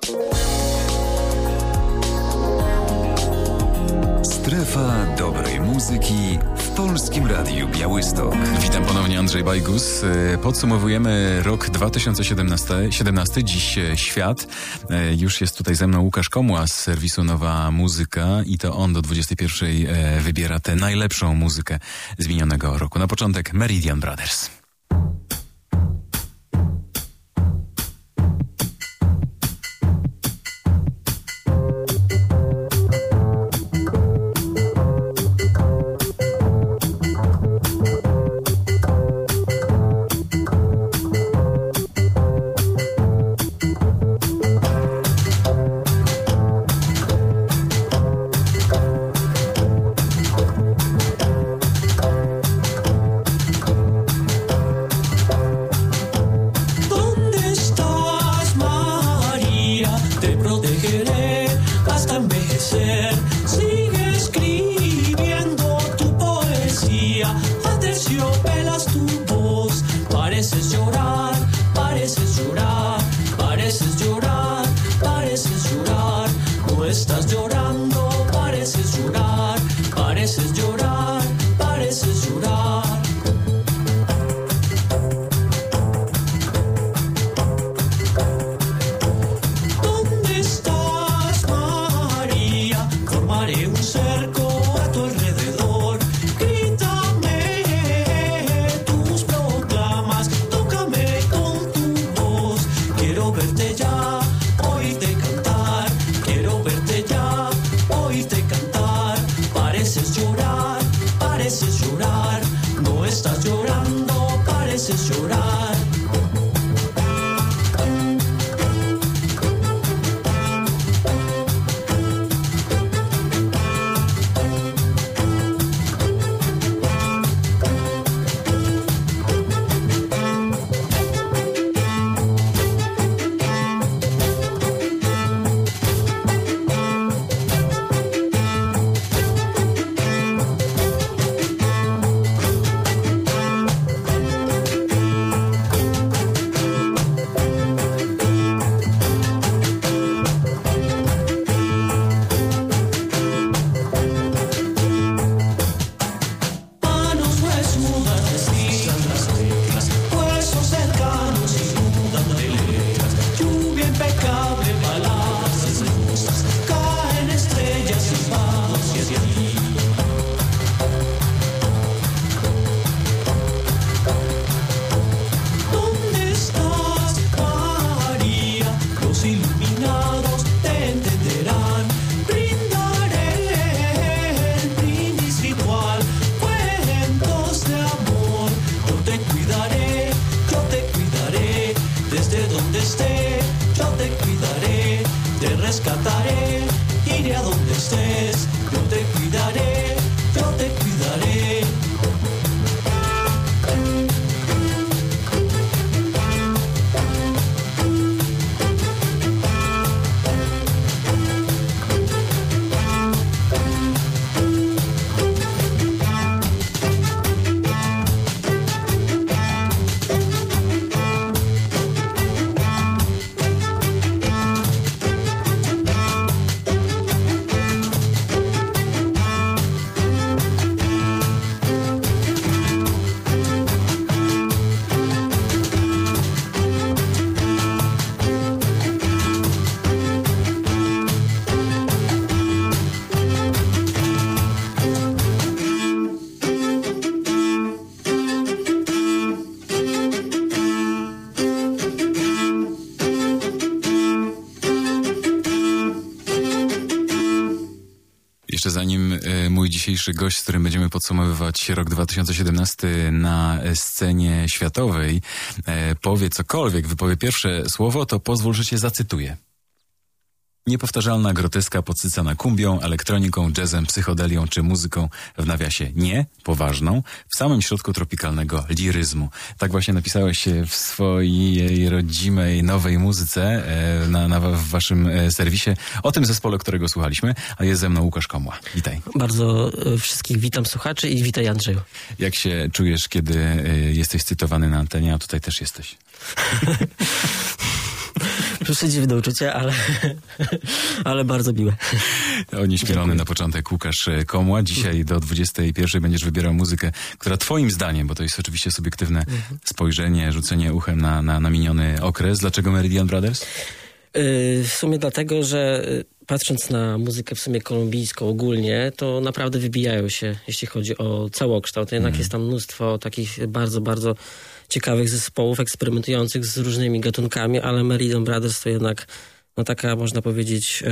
Strefa dobrej muzyki w Polskim Radiu Białystok. Witam ponownie, Andrzej Bajgus. Podsumowujemy rok 2017. Dziś świat. Już jest tutaj ze mną Łukasz Komła z serwisu Nowa Muzyka i to on do 21 wybiera tę najlepszą muzykę z minionego roku. Na początek Meridian Brothers. Jeszcze zanim mój dzisiejszy gość, z którym będziemy podsumowywać rok 2017 na scenie światowej, powie cokolwiek, wypowie pierwsze słowo, to pozwól, że cię zacytuję. Niepowtarzalna groteska podsycana kumbią, elektroniką, jazzem, psychodelią czy muzyką w nawiasie nie, poważną, w samym środku tropikalnego liryzmu. Tak właśnie napisałeś w swojej rodzimej nowej muzyce w waszym serwisie o tym zespole, którego słuchaliśmy, a jest ze mną Łukasz Komła. Witaj. Bardzo wszystkich witam słuchaczy i witaj Andrzeju. Jak się czujesz, kiedy jesteś cytowany na antenie, a tutaj też jesteś? Przedziwne uczucie, ale bardzo miłe. Onieśmielony na początek Łukasz Komła. Dzisiaj do 21 będziesz wybierał muzykę, która twoim zdaniem, bo to jest oczywiście subiektywne spojrzenie, rzucenie uchem na miniony okres. Dlaczego Meridian Brothers? W sumie dlatego, że patrząc na muzykę w sumie kolumbijską ogólnie, to naprawdę wybijają się, jeśli chodzi o całokształt. Jednak jest tam mnóstwo takich bardzo, bardzo ciekawych zespołów eksperymentujących z różnymi gatunkami, ale Meridian Brothers to jednak taka, można powiedzieć,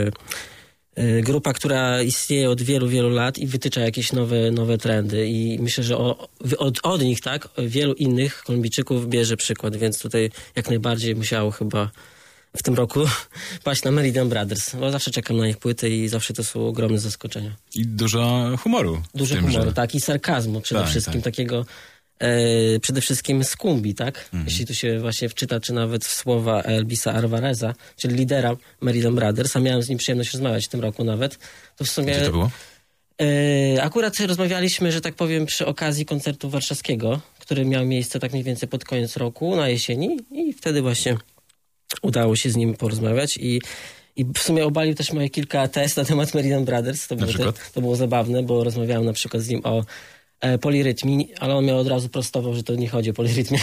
grupa, która istnieje od wielu, wielu lat i wytycza jakieś nowe trendy. I myślę, że od nich, tak, wielu innych Kolumbijczyków bierze przykład, więc tutaj jak najbardziej musiało chyba w tym roku paść na Meridian Brothers. Bo zawsze czekam na ich płyty i zawsze to są ogromne zaskoczenia. I dużo humoru. Dużo humoru, tak. I sarkazmu przede wszystkim. Takiego przede wszystkim skumbi, tak? Jeśli tu się właśnie wczyta, czy nawet w słowa Elvisa Alvareza, czyli lidera Meridian Brothers, a miałem z nim przyjemność rozmawiać w tym roku nawet, to w sumie... Gdzie to było? Akurat rozmawialiśmy, że tak powiem, przy okazji koncertu warszawskiego, który miał miejsce tak mniej więcej pod koniec roku, na jesieni, i wtedy właśnie udało się z nim porozmawiać i w sumie obalił też moje kilka tez na temat Meridian Brothers. To było zabawne, bo rozmawiałem na przykład z nim o polirytmii, ale on mnie od razu prostował, że to nie chodzi o polirytmię.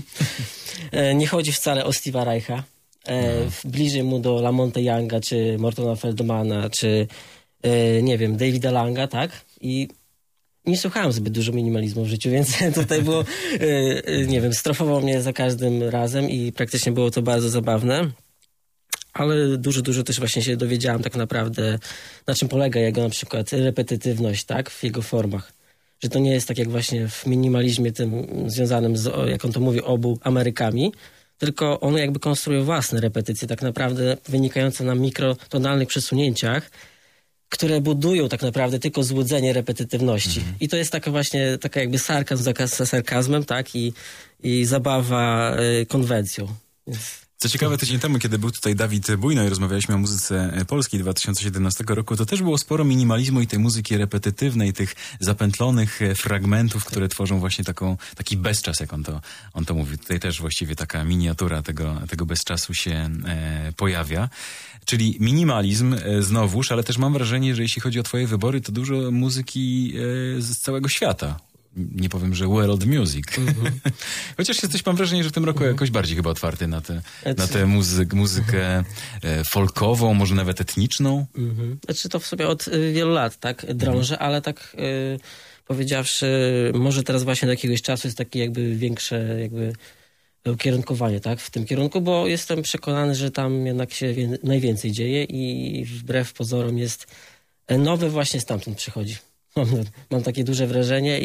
Nie chodzi wcale o Steve'a Reicha. Bliżej mu do Lamonte Younga, czy Mortona Feldmana, czy nie wiem, Davida Langa, tak? I nie słuchałem zbyt dużo minimalizmu w życiu, więc tutaj było, nie wiem, strofował mnie za każdym razem i praktycznie było to bardzo zabawne. Ale dużo też właśnie się dowiedziałem tak naprawdę, na czym polega jego na przykład repetytywność, tak? W jego formach. Że to nie jest tak jak właśnie w minimalizmie tym związanym z, jak on to mówi, obu Amerykami, tylko on jakby konstruuje własne repetycje, tak naprawdę wynikające na mikrotonalnych przesunięciach, które budują tak naprawdę tylko złudzenie repetytywności. I to jest taka jakby sarkazm za sarkazmem, tak? I zabawa konwencją. Co ciekawe, tydzień temu, kiedy był tutaj Dawid Bujno i rozmawialiśmy o muzyce polskiej 2017 roku, to też było sporo minimalizmu i tej muzyki repetytywnej, tych zapętlonych fragmentów, które tworzą właśnie taki bezczas, jak on to mówi. Tutaj też właściwie taka miniatura tego bezczasu się pojawia. Czyli minimalizm znowuż, ale też mam wrażenie, że jeśli chodzi o twoje wybory, to dużo muzyki z całego świata. Nie powiem, że world music. Chociaż jesteś, mam wrażenie, że w tym roku jakoś bardziej chyba otwarty na tę muzykę folkową, może nawet etniczną. Znaczy to w sobie od wielu lat, tak, drążę, ale tak powiedziawszy, może teraz właśnie do jakiegoś czasu jest takie jakby większe ukierunkowanie, tak, w tym kierunku, bo jestem przekonany, że tam jednak się najwięcej dzieje i wbrew pozorom jest nowe właśnie stamtąd przychodzi. Mam takie duże wrażenie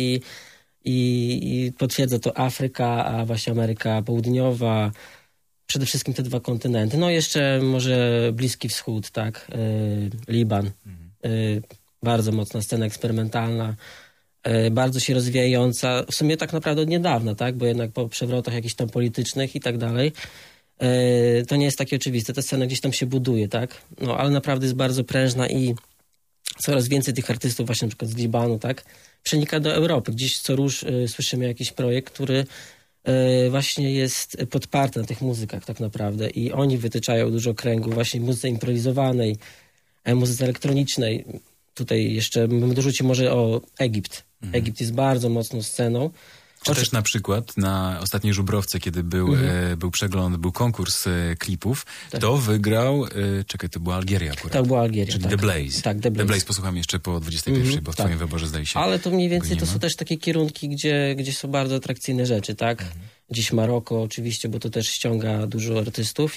i potwierdza to Afryka, a właśnie Ameryka Południowa, przede wszystkim te dwa kontynenty. No jeszcze może Bliski Wschód, tak, Liban. Bardzo mocna scena eksperymentalna, bardzo się rozwijająca, w sumie tak naprawdę od niedawna, tak, bo jednak po przewrotach jakichś tam politycznych i tak dalej, to nie jest takie oczywiste. Ta scena gdzieś tam się buduje, tak, no ale naprawdę jest bardzo prężna i coraz więcej tych artystów właśnie na przykład z Libanu, tak, przenika do Europy. Gdzieś co rusz słyszymy jakiś projekt, który właśnie jest podparty na tych muzykach tak naprawdę i oni wytyczają dużo kręgu właśnie muzyce improwizowanej, muzyce elektronicznej. Tutaj jeszcze bym dorzucił może o Egipt. Egipt jest bardzo mocną sceną. Czy też na przykład na ostatniej Żubrowce, kiedy był przegląd, był konkurs klipów, tak. To wygrał, to była Algieria akurat. Tak, była Algieria. Czyli tak. The Blaze. Tak, The Blaze posłucham jeszcze po 21, bo w twoim wyborze zdaje się. Ale to mniej więcej to są też takie kierunki, gdzie są bardzo atrakcyjne rzeczy, tak? Gdzieś Maroko oczywiście, bo to też ściąga dużo artystów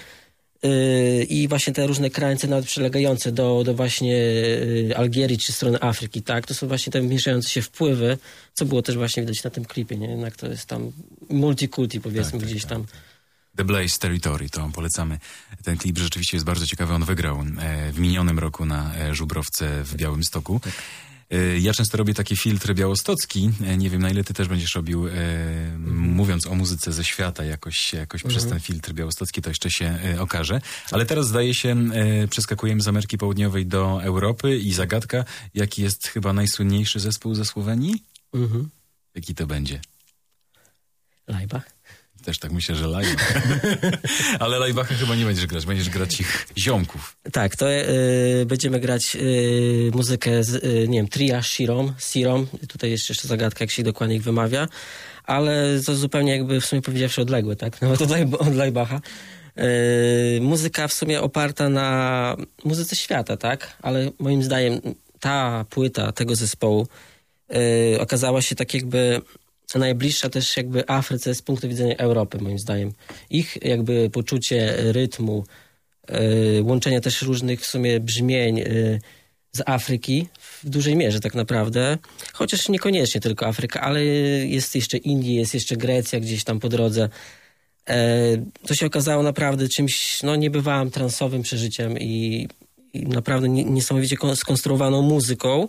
i właśnie te różne krańce nawet przylegające do właśnie Algierii czy strony Afryki, tak? To są właśnie te mieszające się wpływy, co było też właśnie widać na tym klipie, nie? Jednak to jest tam multikulti, powiedzmy, tak, gdzieś tam. The Blaze Territory, to polecamy. Ten klip rzeczywiście jest bardzo ciekawy. On wygrał w minionym roku na Żubrowce w Białymstoku. Tak. Ja często robię taki filtr białostocki. Nie wiem, na ile ty też będziesz robił, mówiąc o muzyce ze świata, jakoś przez ten filtr białostocki, to jeszcze się okaże. Ale teraz zdaje się, przeskakujemy z Ameryki Południowej do Europy i zagadka, jaki jest chyba najsłynniejszy zespół ze Słowenii? Jaki to będzie? Laibach. Też tak myślę, że Laibach. Ale Laibacha chyba nie będziesz grać ich ziomków. Tak, to będziemy grać muzykę z, nie wiem, tria Sirom. Tutaj jest jeszcze zagadka, jak się dokładnie ich wymawia. Ale to zupełnie jakby w sumie powiedziawszy odległe, tak? Nawet od Laibacha. Muzyka w sumie oparta na muzyce świata, tak? Ale moim zdaniem ta płyta tego zespołu okazała się tak jakby najbliższa też jakby Afryce z punktu widzenia Europy, moim zdaniem. Ich jakby poczucie rytmu, łączenia też różnych w sumie brzmień z Afryki w dużej mierze tak naprawdę. Chociaż niekoniecznie tylko Afryka, ale jest jeszcze Indie, jest jeszcze Grecja gdzieś tam po drodze. To się okazało naprawdę czymś niebywałym, transowym przeżyciem i naprawdę niesamowicie skonstruowaną muzyką,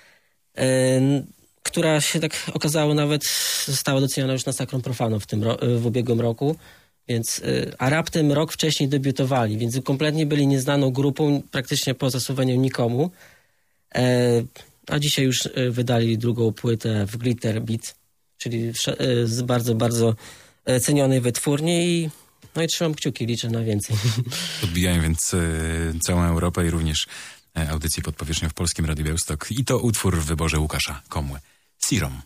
która się tak okazało nawet została doceniona już na Sacrum Profanum w ubiegłym roku. Więc, a raptem rok wcześniej debiutowali, więc kompletnie byli nieznaną grupą, praktycznie po zasuwaniu nikomu. A dzisiaj już wydali drugą płytę w Glitter Beat, czyli z bardzo, bardzo cenionej wytwórni i trzymam kciuki, liczę na więcej. Podbijają więc całą Europę i również audycję Pod powierzchnią w Polskim Radiu Białystok. I to utwór w wyborze Łukasza Komły. Sirom.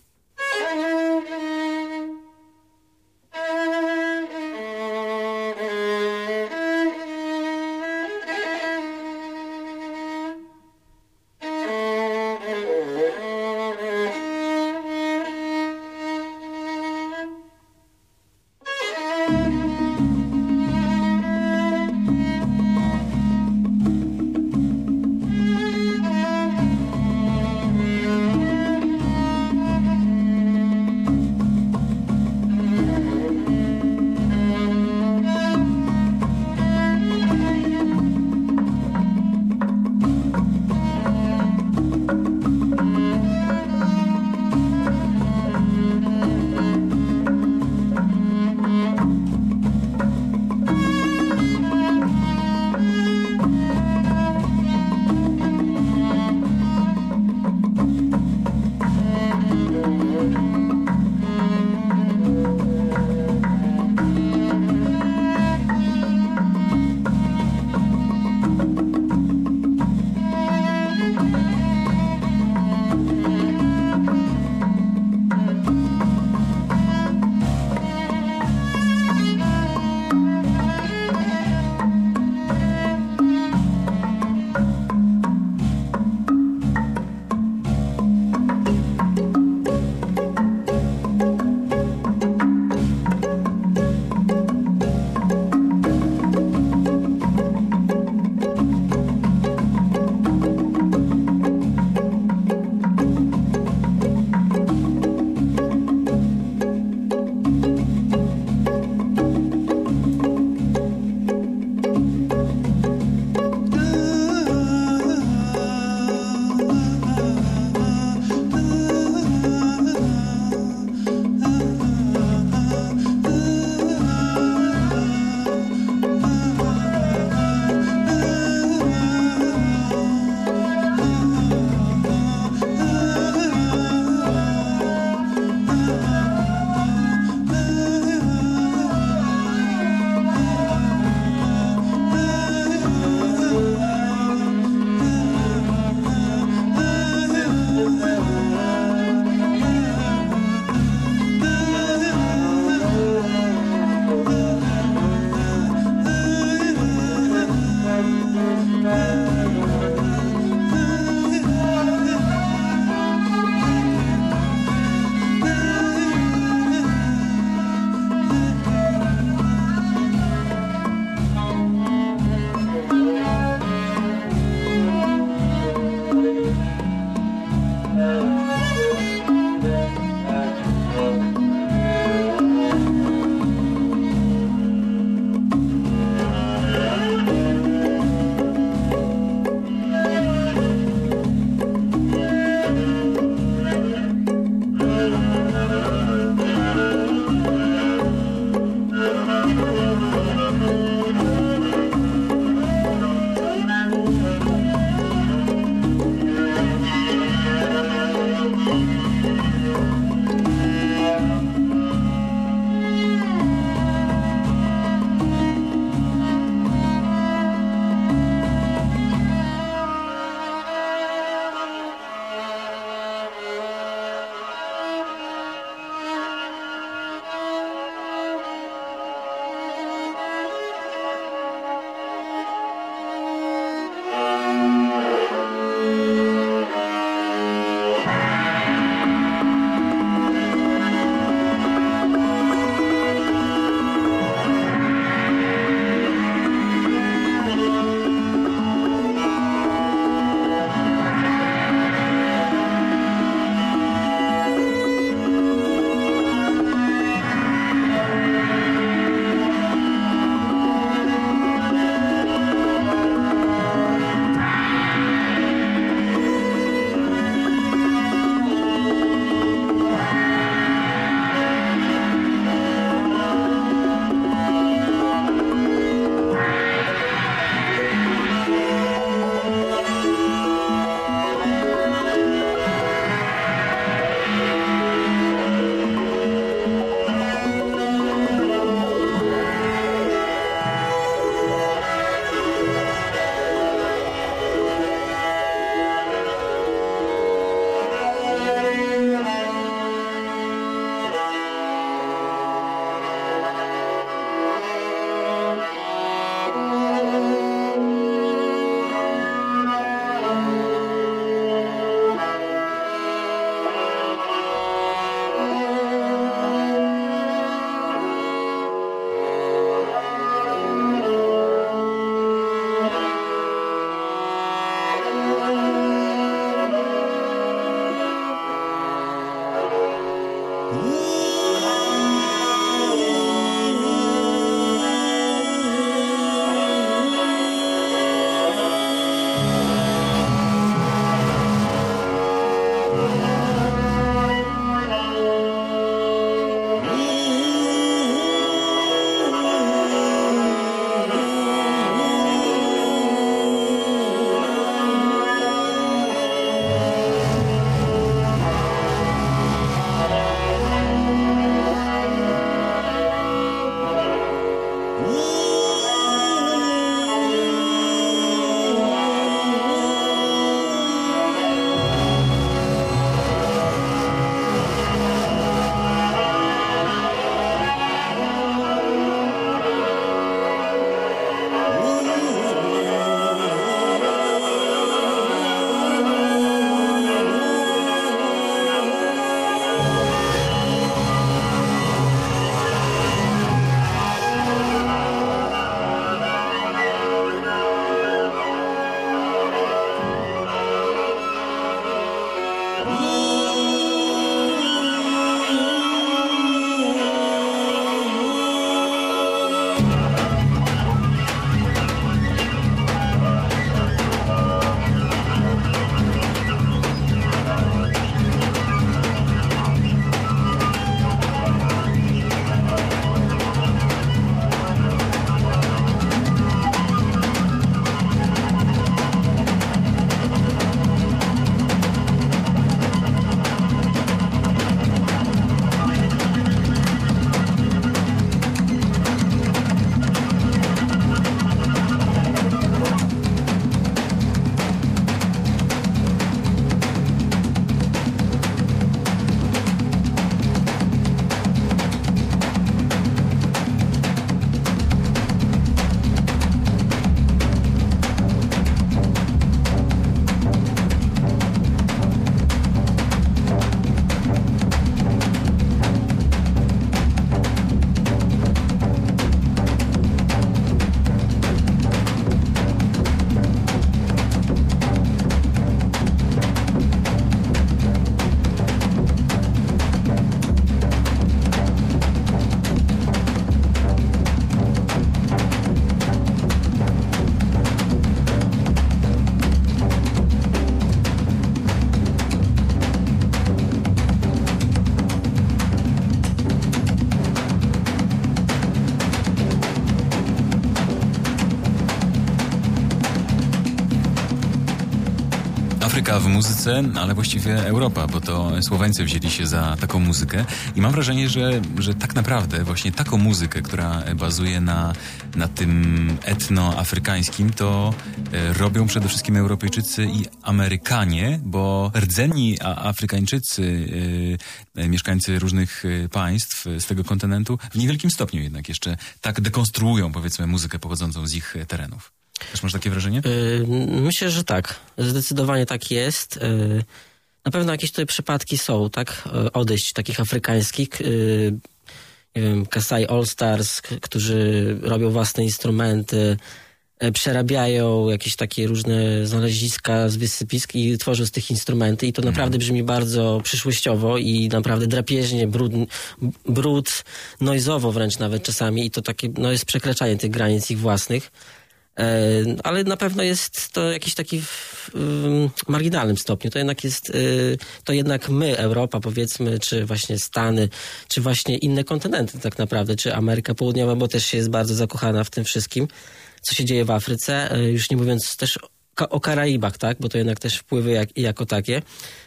Afryka w muzyce, ale właściwie Europa, bo to Słoweńcy wzięli się za taką muzykę i mam wrażenie, że tak naprawdę właśnie taką muzykę, która bazuje na tym etnoafrykańskim, to robią przede wszystkim Europejczycy i Amerykanie, bo rdzenni Afrykańczycy, mieszkańcy różnych państw z tego kontynentu w niewielkim stopniu jednak jeszcze tak dekonstruują, powiedzmy, muzykę pochodzącą z ich terenów. Też masz takie wrażenie? Myślę, że tak. Zdecydowanie tak jest. Na pewno jakieś tutaj przypadki są, tak? Odejść takich afrykańskich. Nie wiem, Kasai All Stars, którzy robią własne instrumenty, przerabiają jakieś takie różne znaleziska z wysypisk i tworzą z tych instrumenty i to naprawdę brzmi bardzo przyszłościowo i naprawdę drapieżnie, brud, noizowo wręcz nawet czasami i to takie, no jest przekraczanie tych granic ich własnych. Ale na pewno jest to jakiś taki w marginalnym stopniu. To jednak jest, to jednak my, Europa powiedzmy, czy właśnie Stany, czy właśnie inne kontynenty tak naprawdę, czy Ameryka Południowa, bo też się jest bardzo zakochana w tym wszystkim, co się dzieje w Afryce, już nie mówiąc też o Karaibach, tak, bo to jednak też wpływy jako takie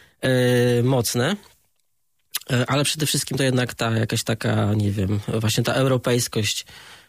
mocne. Ale przede wszystkim to jednak ta jakaś taka, nie wiem, właśnie ta europejskość,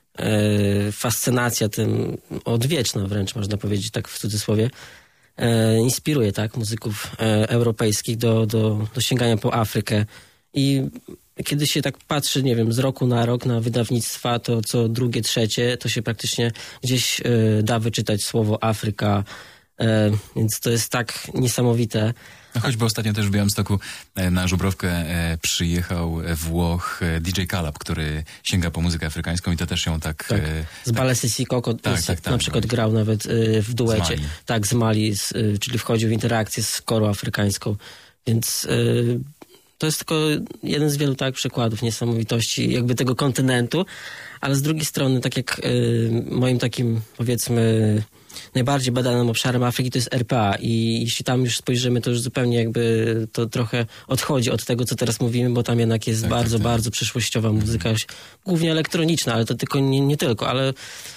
fascynacja tym odwieczna wręcz, można powiedzieć tak w cudzysłowie, inspiruje tak muzyków europejskich do sięgania po Afrykę i kiedy się tak patrzy, nie wiem, z roku na rok na wydawnictwa, to co drugie, trzecie, to się praktycznie gdzieś da wyczytać słowo Afryka, więc to jest tak niesamowite. No choćby ostatnio też w Białymstoku na Żubrowkę przyjechał Włoch DJ Kalab, który sięga po muzykę afrykańską i to też ją tak... Z Balesy Sikoko na przykład grał nawet w duecie. Z Mali, czyli wchodził w interakcję z korą afrykańską. Więc to jest tylko jeden z wielu tak przykładów niesamowitości jakby tego kontynentu, ale z drugiej strony, tak jak moim takim, powiedzmy, najbardziej badanym obszarem Afryki to jest RPA i jeśli tam już spojrzymy, to już zupełnie jakby to trochę odchodzi od tego, co teraz mówimy, bo tam jednak jest bardzo przyszłościowa muzyka, głównie elektroniczna, ale to tylko nie tylko, ale...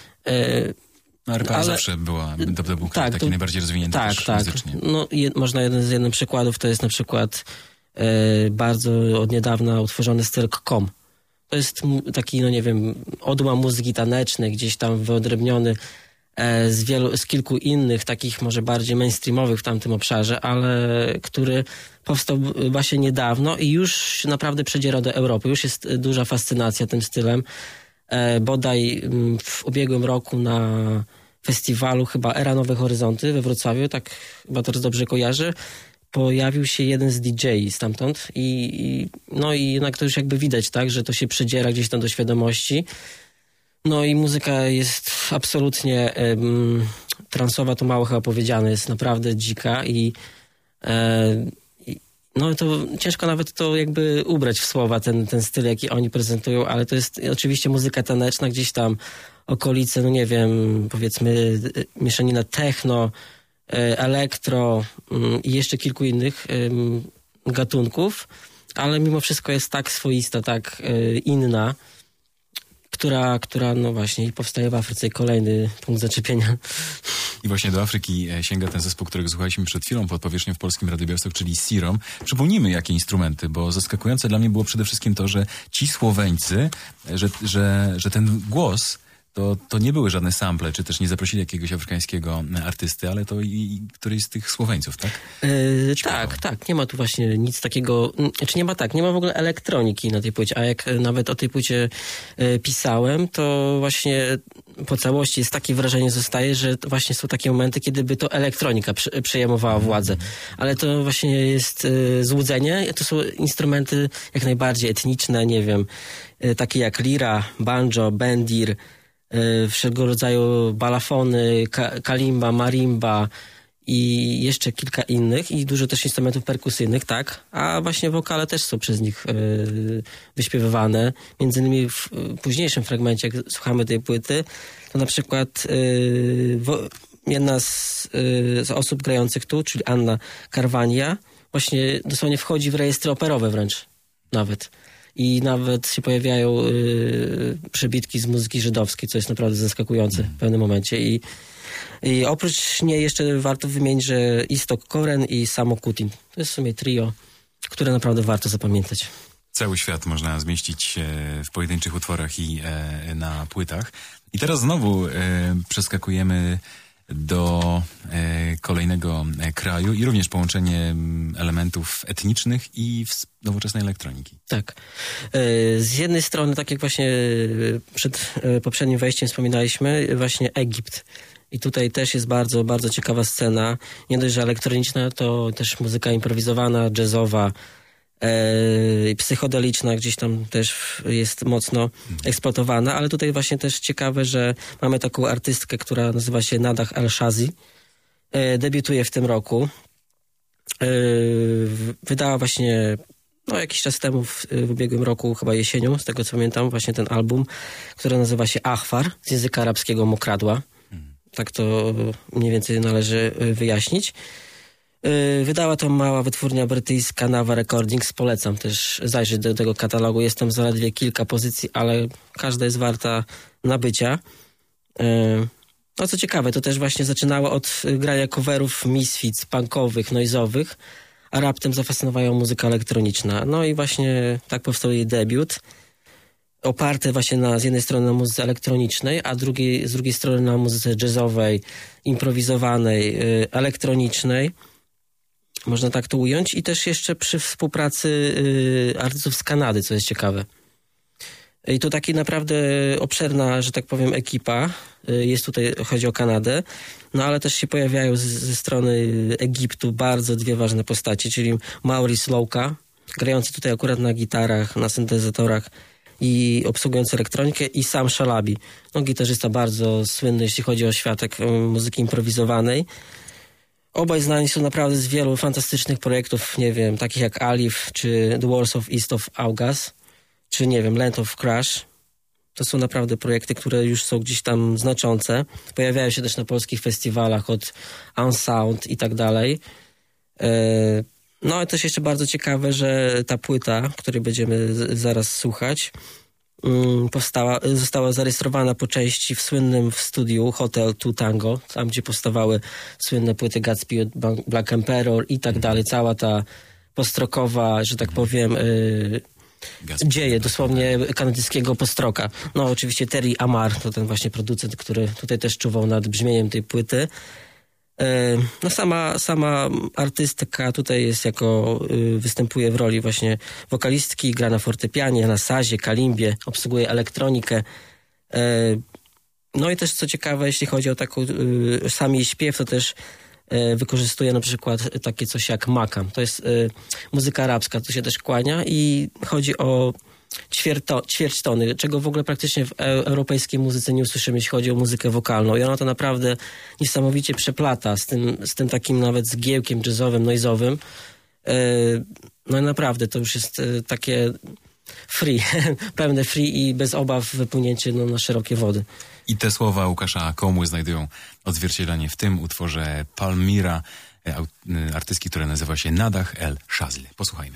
RPA zawsze to był taki najbardziej rozwinięty muzycznie. No, można jeden z przykładów to jest na przykład bardzo od niedawna utworzony styl KCOM. To jest taki, no nie wiem, odłam muzyki tanecznej, gdzieś tam wyodrębniony z kilku innych, takich może bardziej mainstreamowych w tamtym obszarze, ale który powstał właśnie niedawno i już naprawdę przedziera do Europy. Już jest duża fascynacja tym stylem. Bodaj w ubiegłym roku na festiwalu chyba Era Nowe Horyzonty we Wrocławiu, tak chyba teraz dobrze kojarzę, pojawił się jeden z DJ stamtąd i jednak to już jakby widać, tak, że to się przedziera gdzieś tam do świadomości. No i muzyka jest absolutnie transowa, to mało chyba powiedziane, jest naprawdę dzika i no to ciężko nawet to jakby ubrać w słowa, ten styl, jaki oni prezentują, ale to jest oczywiście muzyka taneczna, gdzieś tam okolice, no nie wiem, powiedzmy mieszanina techno, elektro i jeszcze kilku innych gatunków, ale mimo wszystko jest tak swoista, tak inna, która no właśnie powstaje w Afryce. Kolejny punkt zaczepienia. I właśnie do Afryki sięga ten zespół, którego słuchaliśmy przed chwilą pod powierzchnią w Polskim Radiu Białystok, czyli Serum. Przypomnijmy, jakie instrumenty, bo zaskakujące dla mnie było przede wszystkim to, że ci Słoweńcy, że ten głos to nie były żadne sample, czy też nie zaprosili jakiegoś afrykańskiego artysty, ale to i któryś z tych Słoweńców, tak? Tak. Nie ma tu właśnie nic takiego, nie ma w ogóle elektroniki na tej płycie, a jak nawet o tej płycie pisałem, to właśnie po całości jest takie wrażenie zostaje, że właśnie są takie momenty, kiedy by to elektronika przejmowała władzę. Ale to właśnie jest złudzenie. To są instrumenty jak najbardziej etniczne, nie wiem, takie jak lira, banjo, bendir, wszelkiego rodzaju balafony, kalimba, marimba i jeszcze kilka innych i dużo też instrumentów perkusyjnych, tak, a właśnie wokale też są przez nich wyśpiewywane. Między innymi w późniejszym fragmencie, jak słuchamy tej płyty, to na przykład jedna z osób grających tu, czyli Anna Karwania, właśnie dosłownie wchodzi w rejestry operowe wręcz nawet. i nawet się pojawiają przebitki z muzyki żydowskiej, co jest naprawdę zaskakujące w pewnym momencie. I oprócz niej jeszcze warto wymienić, że Istok Koren i Samo Kutin. To jest w sumie trio, które naprawdę warto zapamiętać. Cały świat można zmieścić w pojedynczych utworach i na płytach. I teraz znowu przeskakujemy do kolejnego kraju i również połączenie elementów etnicznych i nowoczesnej elektroniki. Tak. Z jednej strony, tak jak właśnie przed poprzednim wejściem wspominaliśmy, właśnie Egipt. I tutaj też jest bardzo, bardzo ciekawa scena. Nie dość, że elektroniczna, to też muzyka improwizowana, jazzowa, psychodeliczna gdzieś tam też jest mocno eksploatowana, ale tutaj właśnie też ciekawe, że mamy taką artystkę, która nazywa się Nadah El-Shazi. Debiutuje w tym roku. Wydała właśnie jakiś czas temu, w ubiegłym roku, chyba jesienią, z tego co pamiętam, właśnie ten album, który nazywa się Achwar, z języka arabskiego mokradła. Tak to mniej więcej należy wyjaśnić. Wydała to mała wytwórnia brytyjska Nava Recordings. Polecam też zajrzeć do tego katalogu. Jest tam zaledwie kilka pozycji, ale każda jest warta nabycia. No co ciekawe, to też właśnie zaczynało od grania coverów Misfits, punkowych, noizowych, a raptem zafascynowała ją muzyka elektroniczna. No i właśnie tak powstał jej debiut. Oparte właśnie z jednej strony na muzyce elektronicznej, a z drugiej strony na muzyce jazzowej, improwizowanej, elektronicznej. Można tak to ująć. I też jeszcze przy współpracy artystów z Kanady, co jest ciekawe. I to taki naprawdę obszerna, że tak powiem, ekipa. Jest tutaj, chodzi o Kanadę. No ale też się pojawiają ze strony Egiptu bardzo dwie ważne postacie, czyli Maurice Louka, grający tutaj akurat na gitarach, na syntezatorach i obsługujący elektronikę, i Sam Shalabi. No, gitarzysta bardzo słynny, jeśli chodzi o światek muzyki improwizowanej. Obaj znani są naprawdę z wielu fantastycznych projektów, nie wiem, takich jak Alif, czy The Walls of East of August, czy nie wiem, Land of Crash. To są naprawdę projekty, które już są gdzieś tam znaczące. Pojawiają się też na polskich festiwalach od Unsound i tak dalej. No i też jeszcze bardzo ciekawe, że ta płyta, której będziemy zaraz słuchać, została zarejestrowana po części w słynnym studiu Hotel Two Tango, tam gdzie powstawały słynne płyty Gatsby, Black Emperor i tak dalej. Cała ta postrokowa, że tak powiem, dzieje dosłownie kanadyjskiego postroka. No oczywiście Terry Amar to ten właśnie producent, który tutaj też czuwał nad brzmieniem tej płyty. No sama artystka tutaj jest występuje w roli właśnie wokalistki, gra na fortepianie, na sazie, kalimbie, obsługuje elektronikę. No i też co ciekawe, jeśli chodzi o taką sam jej śpiew, to też wykorzystuje na przykład takie coś jak makam. To jest muzyka arabska, to się też kłania i chodzi o ćwierćtony, czego w ogóle praktycznie w europejskiej muzyce nie usłyszymy, jeśli chodzi o muzykę wokalną. I ona to naprawdę niesamowicie przeplata z tym takim nawet zgiełkiem jazzowym, noizowym. No i naprawdę to już jest takie free, pełne free i bez obaw wypłynięcie na szerokie wody. I te słowa Łukasza Komuły znajdują odzwierciedlenie w tym utworze Palmira, artystki, która nazywa się Nadah El-Shazi. Posłuchajmy.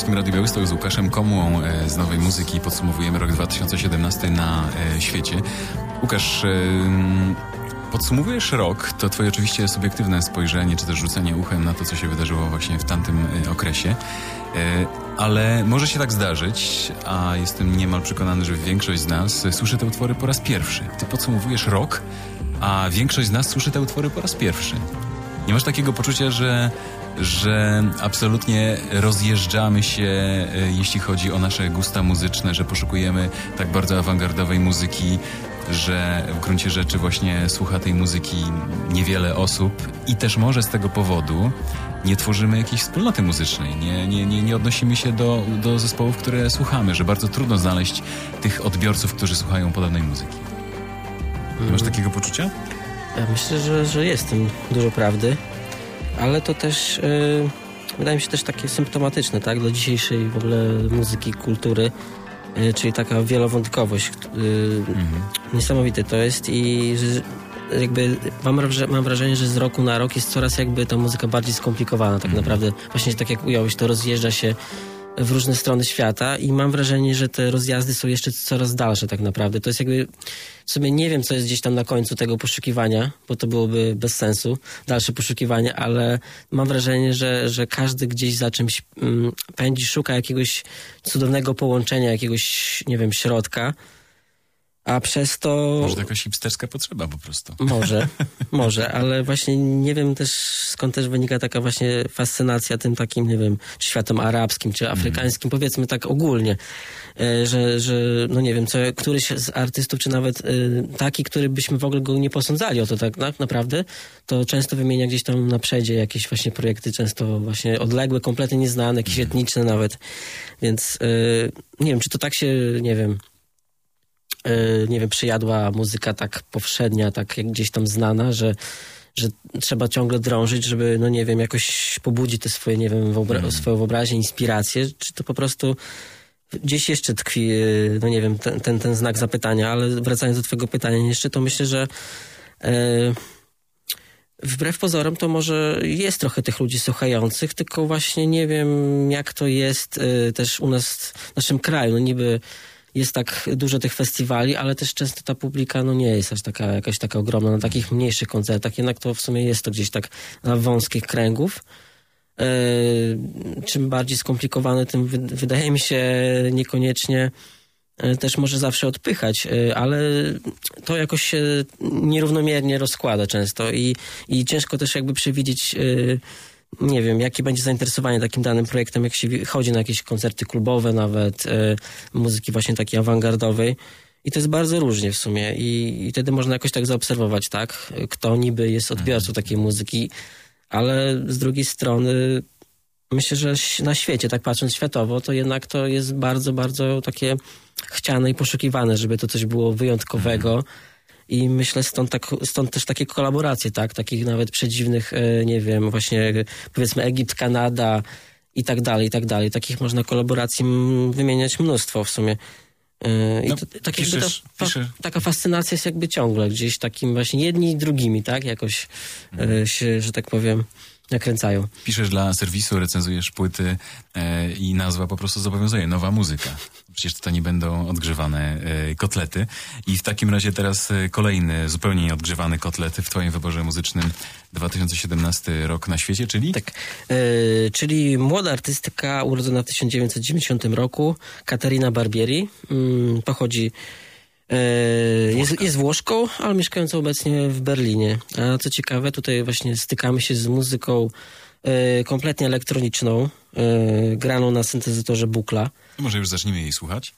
Polskim Radiu Białystok z Łukaszem Komułą z Nowej Muzyki. Podsumowujemy rok 2017 na świecie. Łukasz, podsumowujesz rok, to twoje oczywiście subiektywne spojrzenie, czy też rzucenie uchem na to, co się wydarzyło właśnie w tamtym okresie. Ale może się tak zdarzyć, a jestem niemal przekonany, że większość z nas słyszy te utwory po raz pierwszy. Ty podsumowujesz rok, a większość z nas słyszy te utwory po raz pierwszy. Nie masz takiego poczucia, że absolutnie rozjeżdżamy się, jeśli chodzi o nasze gusta muzyczne, że poszukujemy tak bardzo awangardowej muzyki, że w gruncie rzeczy właśnie słucha tej muzyki niewiele osób i też może z tego powodu nie tworzymy jakiejś wspólnoty muzycznej, nie odnosimy się do zespołów, które słuchamy, że bardzo trudno znaleźć tych odbiorców, którzy słuchają podobnej muzyki. Nie masz takiego poczucia? Ja myślę, że jest w tym dużo prawdy, ale to też wydaje mi się też takie symptomatyczne, tak, dla dzisiejszej w ogóle muzyki, kultury, czyli taka wielowątkowość. Niesamowite to jest i że jakby mam wrażenie, że z roku na rok jest coraz jakby ta muzyka bardziej skomplikowana tak naprawdę. Właśnie tak jak ująłeś, to rozjeżdża się w różne strony świata i mam wrażenie, że te rozjazdy są jeszcze coraz dalsze tak naprawdę. To jest jakby, w sumie nie wiem, co jest gdzieś tam na końcu tego poszukiwania, bo to byłoby bez sensu, dalsze poszukiwanie, ale mam wrażenie, że każdy gdzieś za czymś pędzi, szuka jakiegoś cudownego połączenia, jakiegoś, nie wiem, środka, a przez to... Może to jakaś hipsterska potrzeba po prostu. Może, ale właśnie nie wiem też skąd też wynika taka właśnie fascynacja tym takim, nie wiem, czy światem arabskim, czy afrykańskim, powiedzmy tak ogólnie, że no nie wiem, któryś z artystów, czy nawet taki, który byśmy w ogóle go nie posądzali o to tak naprawdę, to często wymienia gdzieś tam na przedzie jakieś właśnie projekty, często właśnie odległe, kompletnie nieznane, jakieś etniczne nawet, więc nie wiem, czy to tak się, nie wiem, przyjadła muzyka tak powszednia, tak jak gdzieś tam znana, że trzeba ciągle drążyć, żeby, no nie wiem, jakoś pobudzić te swoje, nie wiem, swoją wyobraźnię, inspirację, czy to po prostu gdzieś jeszcze tkwi, no nie wiem, ten znak zapytania, ale wracając do twojego pytania jeszcze, to myślę, że wbrew pozorom to może jest trochę tych ludzi słuchających, tylko właśnie nie wiem, jak to jest też u nas, w naszym kraju, no niby jest tak dużo tych festiwali, ale też często ta publika no nie jest aż taka, jakaś taka ogromna. Na takich mniejszych koncertach jednak to w sumie jest to gdzieś tak na wąskich kręgów. Czym bardziej skomplikowane, tym wydaje mi się niekoniecznie też może zawsze odpychać, ale to jakoś się nierównomiernie rozkłada często i ciężko też jakby przewidzieć nie wiem, jakie będzie zainteresowanie takim danym projektem, jak się chodzi na jakieś koncerty klubowe nawet, muzyki właśnie takiej awangardowej. I to jest bardzo różnie w sumie. I wtedy można jakoś tak zaobserwować, tak? Kto niby jest odbiorcą takiej muzyki, ale z drugiej strony myślę, że na świecie, tak patrząc światowo, to jednak to jest bardzo, bardzo takie chciane i poszukiwane, żeby to coś było wyjątkowego. I myślę, stąd też takie kolaboracje, tak? Takich nawet przedziwnych, nie wiem, właśnie powiedzmy Egipt, Kanada i tak dalej. Takich można kolaboracji wymieniać mnóstwo w sumie. I taka fascynacja jest jakby ciągle gdzieś takim właśnie jedni i drugimi, tak? Jakoś się, że tak powiem, nakręcają. Piszesz dla serwisu, recenzujesz płyty i nazwa po prostu zobowiązuje. Nowa muzyka. Przecież to nie będą odgrzewane kotlety. I w takim razie teraz kolejny, zupełnie nieodgrzewany kotlet w twoim wyborze muzycznym 2017 rok na świecie, czyli? Tak. Czyli młoda artystka urodzona w 1990 roku, Caterina Barbieri. Pochodzi jest Włoszką, ale mieszkającą obecnie w Berlinie. A co ciekawe, tutaj właśnie stykamy się z muzyką kompletnie elektroniczną, graną na syntezatorze Buchla. Może już zacznijmy jej słuchać?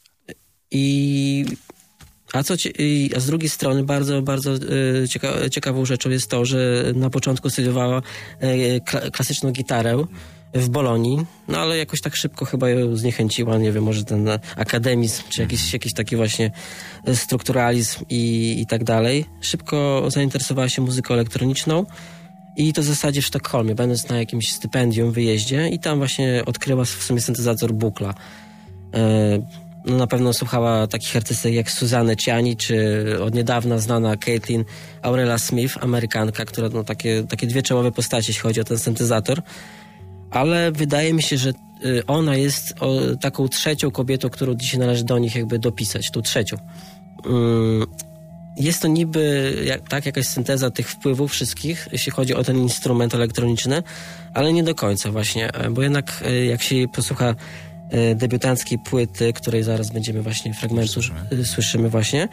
A z drugiej strony bardzo, bardzo ciekawą rzeczą jest to, że na początku studiowała klasyczną gitarę w Bolonii, no ale jakoś tak szybko chyba ją zniechęciła, nie wiem, może ten akademizm, czy jakiś taki właśnie strukturalizm i tak dalej. Szybko zainteresowała się muzyką elektroniczną i to w zasadzie w Sztokholmie, będąc na jakimś stypendium, wyjeździe i tam właśnie odkryła w sumie syntezator Buchla. No na pewno słuchała takich artystek jak Suzanne Ciani, czy od niedawna znana Caitlin Aurela Smith, Amerykanka, która no takie dwie czołowe postacie, jeśli chodzi o ten syntezator. Ale wydaje mi się, że ona jest taką trzecią kobietą, którą dzisiaj należy do nich jakby dopisać, tą trzecią. Jest to niby jakaś synteza tych wpływów wszystkich, jeśli chodzi o ten instrument elektroniczny, ale nie do końca właśnie, bo jednak jak się posłucha debiutanckiej płyty, której zaraz będziemy właśnie fragmentu słyszymy właśnie,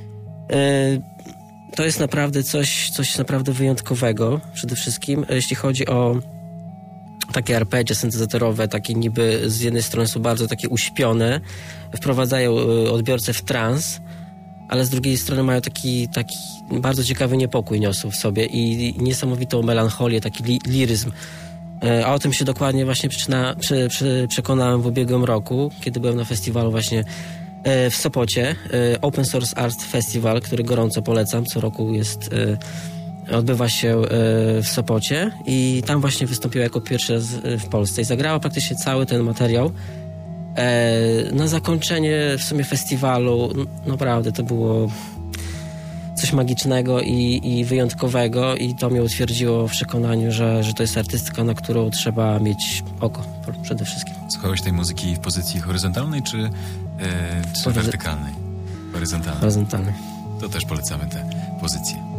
to jest naprawdę coś naprawdę wyjątkowego przede wszystkim, jeśli chodzi o takie arpegia syntezatorowe, takie niby z jednej strony są bardzo takie uśpione, wprowadzają odbiorcę w trans, ale z drugiej strony mają taki bardzo ciekawy niepokój niosą w sobie i niesamowitą melancholię, taki liryzm. A o tym się dokładnie właśnie przekonałem w ubiegłym roku, kiedy byłem na festiwalu właśnie w Sopocie, Open Source Art Festival, który gorąco polecam, co roku odbywa się w Sopocie i tam właśnie wystąpiła jako pierwszy raz w Polsce i zagrała praktycznie cały ten materiał. Na zakończenie w sumie festiwalu naprawdę to było coś magicznego i wyjątkowego i to mnie utwierdziło w przekonaniu, że to jest artystka, na którą trzeba mieć oko przede wszystkim. Słuchałeś tej muzyki w pozycji horyzontalnej czy wertykalnej? Horyzontalnej. To też polecamy tę pozycję.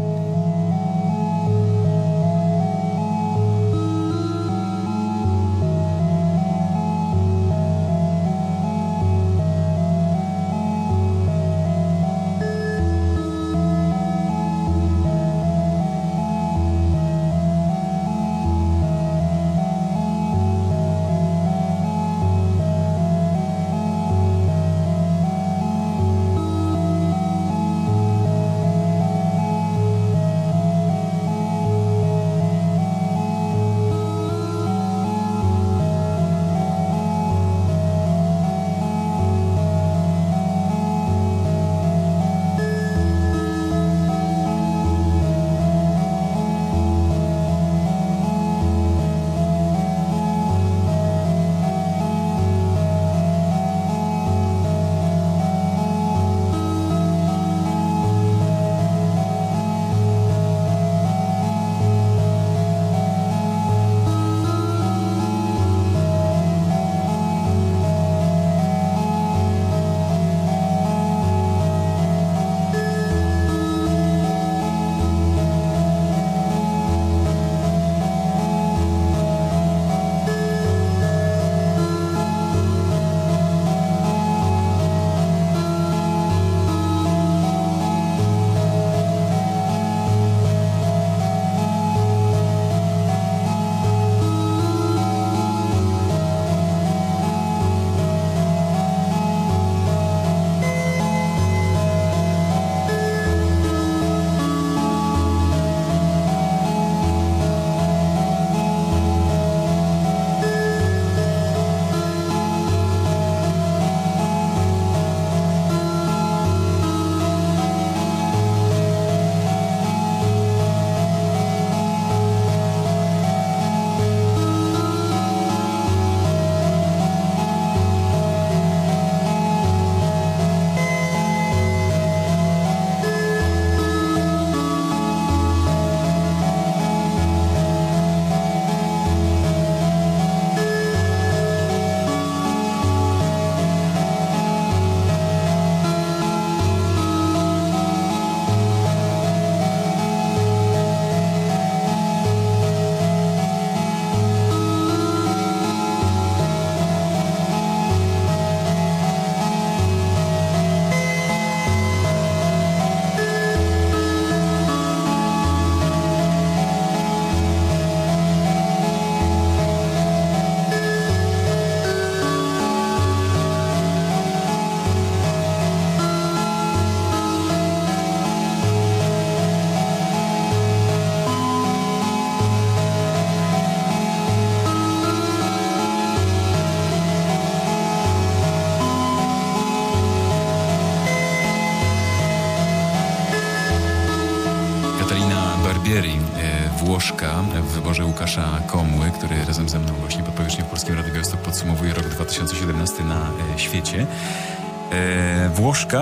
Włoszka w wyborze Łukasza Komły, który razem ze mną właśnie pod powierzchnią w Polskim Radiu Białystok podsumowuje rok 2017 na świecie. Włoszka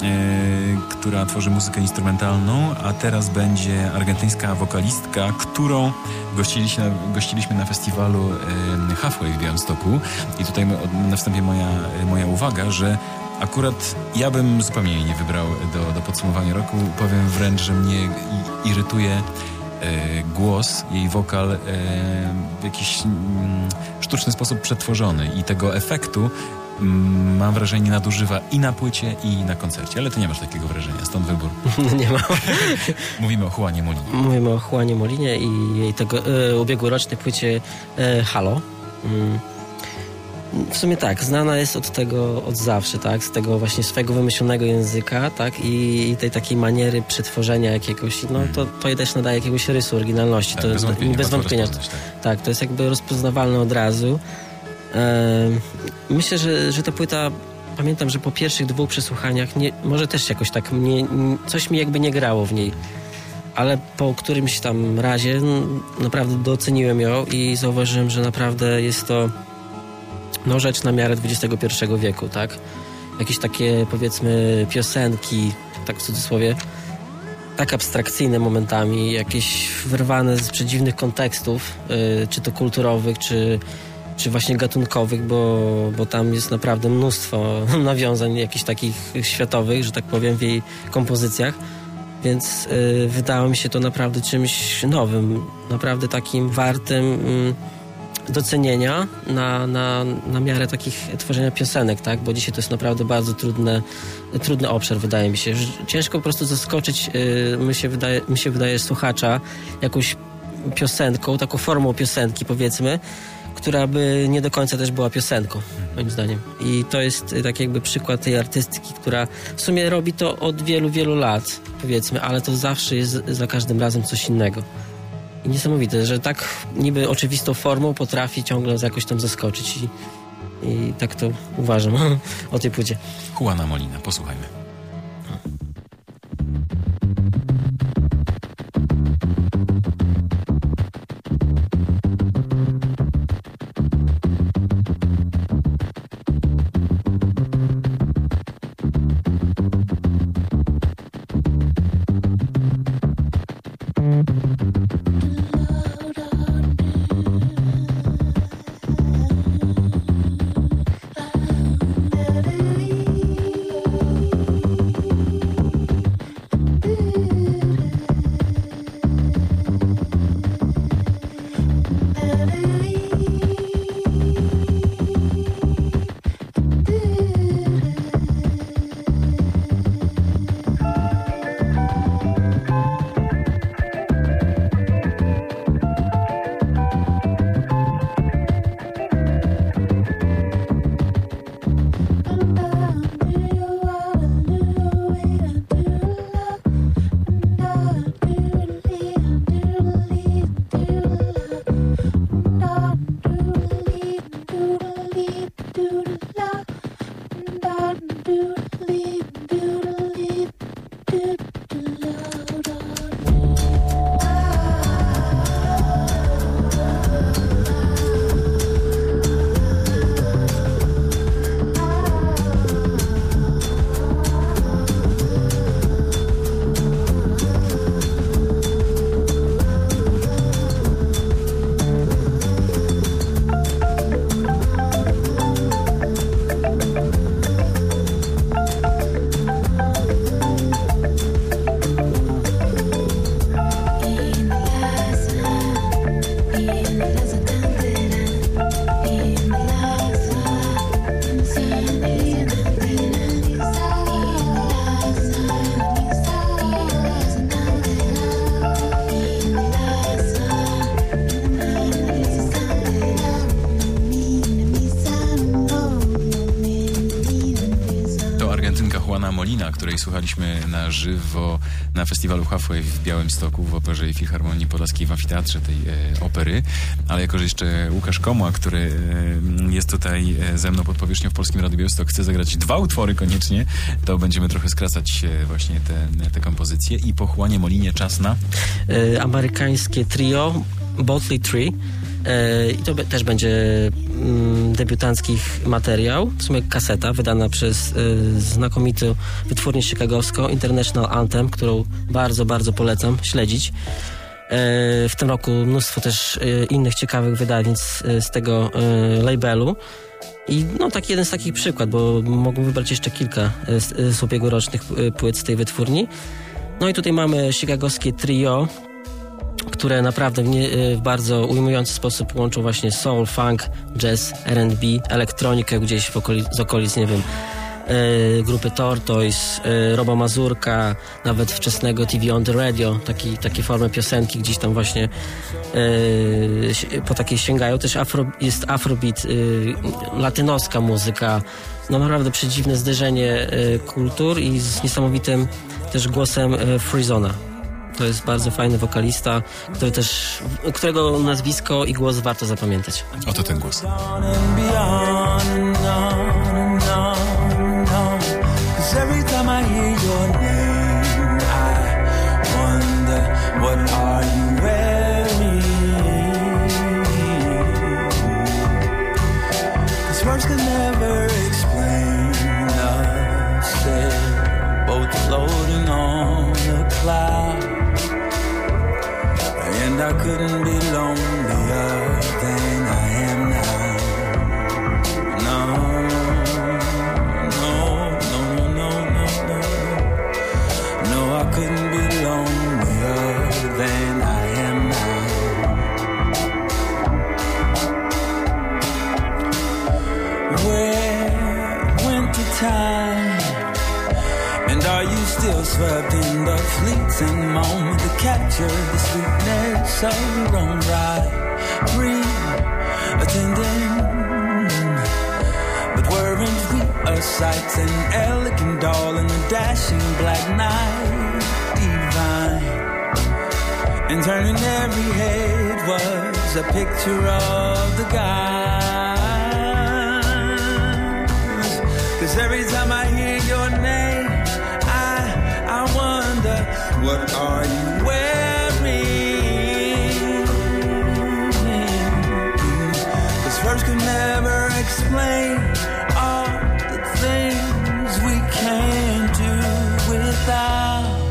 która tworzy muzykę instrumentalną, a teraz będzie argentyńska wokalistka, którą gościliśmy na festiwalu Halfway w Białymstoku. I tutaj na wstępie moja uwaga, że akurat ja bym zupełnie jej nie wybrał do podsumowania roku. Powiem wręcz, że mnie irytuje głos, jej wokal w jakiś sztuczny sposób przetworzony i tego efektu mam wrażenie nadużywa i na płycie, i na koncercie, ale ty nie masz takiego wrażenia, stąd wybór. Nie mam. Mówimy o Juanie Molinie. Mówimy o Juanie Molinie i jej tego ubiegłorocznej płycie Halo. W sumie tak, znana jest od zawsze, tak, z tego właśnie swojego wymyślonego języka, tak, i tej takiej maniery przetworzenia jakiegoś, no to jej też nadaje jakiegoś rysu, oryginalności. Tak, to bez wątpienia. Tak, to jest jakby rozpoznawalne od razu. Myślę, że ta płyta, pamiętam, że po pierwszych 2 przesłuchaniach, może też jakoś tak, coś mi jakby nie grało w niej, ale po którymś tam razie naprawdę doceniłem ją i zauważyłem, że naprawdę jest to rzecz na miarę XXI wieku, tak? Jakieś takie, powiedzmy, piosenki, tak w cudzysłowie, tak abstrakcyjne momentami, jakieś wyrwane z przedziwnych kontekstów, czy to kulturowych, czy właśnie gatunkowych, bo tam jest naprawdę mnóstwo nawiązań jakichś takich światowych, że tak powiem, w jej kompozycjach. Więc wydało mi się to naprawdę czymś nowym, naprawdę takim wartym docenienia na miarę takich tworzenia piosenek, tak? Bo dzisiaj to jest naprawdę bardzo trudny obszar, wydaje mi się. Ciężko po prostu zaskoczyć, mi się wydaje, słuchacza jakąś piosenką, taką formą piosenki, powiedzmy, która by nie do końca też była piosenką, moim zdaniem. I to jest tak jakby przykład tej artystki, która w sumie robi to od wielu, wielu lat, powiedzmy, ale to zawsze jest za każdym razem coś innego. I niesamowite, że tak niby oczywistą formą potrafi ciągle jakoś tam zaskoczyć i tak to uważam o tej płycie. Juana Molina, posłuchajmy. Której słuchaliśmy na żywo na festiwalu Halfway w Białymstoku w Operze i Filharmonii Podlaskiej w amfiteatrze tej opery, ale jako, że jeszcze Łukasz Komła, który jest tutaj ze mną pod powierzchnią w Polskim Radiu Białystok, chce zagrać 2 utwory koniecznie, to będziemy trochę skracać właśnie te kompozycje i po Juanie Molinie czas na amerykańskie trio Botley Tree. I to też będzie debiutancki materiał, w sumie kaseta wydana przez znakomitą wytwórnię chicagowską International Anthem, którą bardzo, bardzo polecam śledzić. W tym roku mnóstwo też innych ciekawych wydawnictw z tego labelu. I no taki jeden z takich przykład, bo mogłem wybrać jeszcze kilka z ubiegłorocznych płyt z tej wytwórni. No i tutaj mamy chicagowskie trio, które naprawdę w bardzo ujmujący sposób łączą właśnie soul, funk, jazz, R&B, elektronikę gdzieś z okolic, nie wiem, grupy Tortoise, Roba Mazurka, nawet wczesnego TV on the Radio, takie formy piosenki gdzieś tam właśnie po takiej sięgają. Też jest afrobeat, latynoska muzyka, no naprawdę przedziwne zderzenie kultur i z niesamowitym też głosem Freezona. To jest bardzo fajny wokalista, którego nazwisko i głos warto zapamiętać. Oto ten głos. Every time I hear your name, I wonder, what are you wearing? 'Cause words can never explain us, both floating on a cloud. And I couldn't be lonelier than I am now. No. I couldn't be lonelier than I am now. Where went the time? And are you still swept in the fleeting moment to capture the sweetness of your own ride? Attending, but weren't we a sight, an elegant doll in a dashing black night divine? And turning every head was a picture of the gods. 'Cause every time I hear your name, I wonder, what are you wearing? 'Cause words could never explain all the things we can't do without.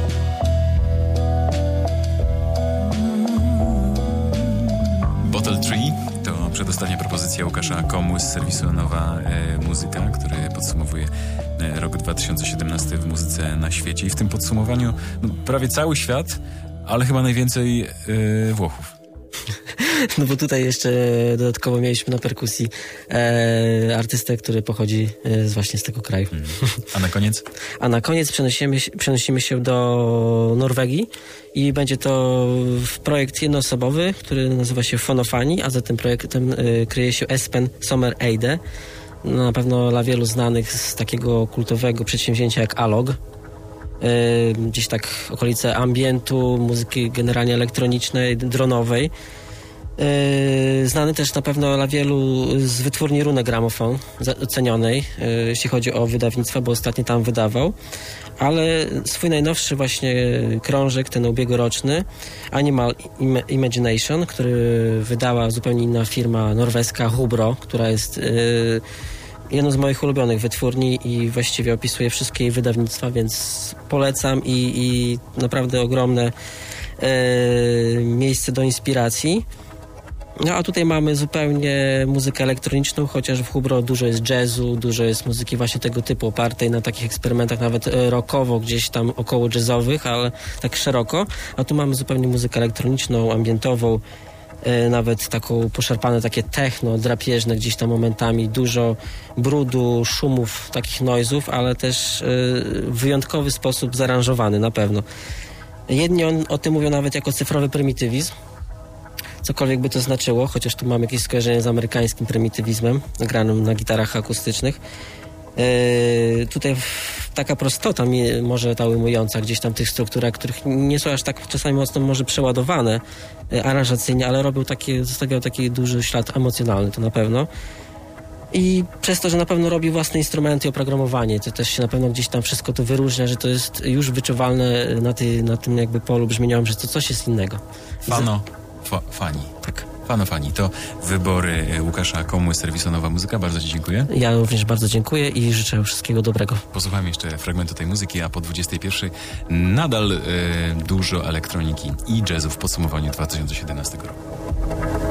Bottle Tree to przedostatnia propozycja Łukasza Komu z serwisu Nowa Muzyka, który podsumowuje rok 2017 w muzyce na świecie. I w tym podsumowaniu prawie cały świat, ale chyba najwięcej Włochów. No bo tutaj jeszcze dodatkowo mieliśmy na perkusji artystę, który pochodzi właśnie z tego kraju. A na koniec? A na koniec przenosimy się do Norwegii i będzie to projekt jednoosobowy, który nazywa się Fonofani, a za tym projektem kryje się Espen Sommer Eide. No, na pewno dla wielu znanych z takiego kultowego przedsięwzięcia jak Alog. Gdzieś tak okolice ambientu, muzyki generalnie elektronicznej, dronowej. Znany też na pewno dla wielu z wytwórni Rune Gramophone, ocenionej, jeśli chodzi o wydawnictwo, bo ostatnio tam wydawał. Ale swój najnowszy właśnie krążek, ten ubiegłoroczny, Animal Imagination, który wydała zupełnie inna firma norweska, Hubro, która jest jedną z moich ulubionych wytwórni i właściwie opisuje wszystkie jej wydawnictwa, więc polecam i naprawdę ogromne miejsce do inspiracji. No a tutaj mamy zupełnie muzykę elektroniczną, chociaż w Hubro dużo jest jazzu, dużo jest muzyki właśnie tego typu opartej na takich eksperymentach nawet rockowo, gdzieś tam około jazzowych, ale tak szeroko. A tu mamy zupełnie muzykę elektroniczną, ambientową, nawet taką poszarpane takie techno, drapieżne gdzieś tam momentami, dużo brudu, szumów, takich noizów, ale też w wyjątkowy sposób zaaranżowany na pewno. Jedni o tym mówią nawet jako cyfrowy prymitywizm, cokolwiek by to znaczyło, chociaż tu mam jakieś skojarzenie z amerykańskim prymitywizmem granym na gitarach akustycznych. Tutaj taka prostota może ta ujmująca gdzieś tam tych strukturach, których nie są aż tak czasami mocno może przeładowane aranżacyjnie, ale zostawiał taki duży ślad emocjonalny, to na pewno. I przez to, że na pewno robi własne instrumenty i oprogramowanie, to też się na pewno gdzieś tam wszystko to wyróżnia, że to jest już wyczuwalne na tym jakby polu brzmieniowym, że to coś jest innego. Fani. Tak. Fanofani. To wybory Łukasza Komuły z serwisu Nowa Muzyka. Bardzo ci dziękuję. Ja również bardzo dziękuję i życzę wszystkiego dobrego. Posłuchajmy jeszcze fragmentu tej muzyki, a po 21 nadal dużo elektroniki i jazzu w podsumowaniu 2017 roku.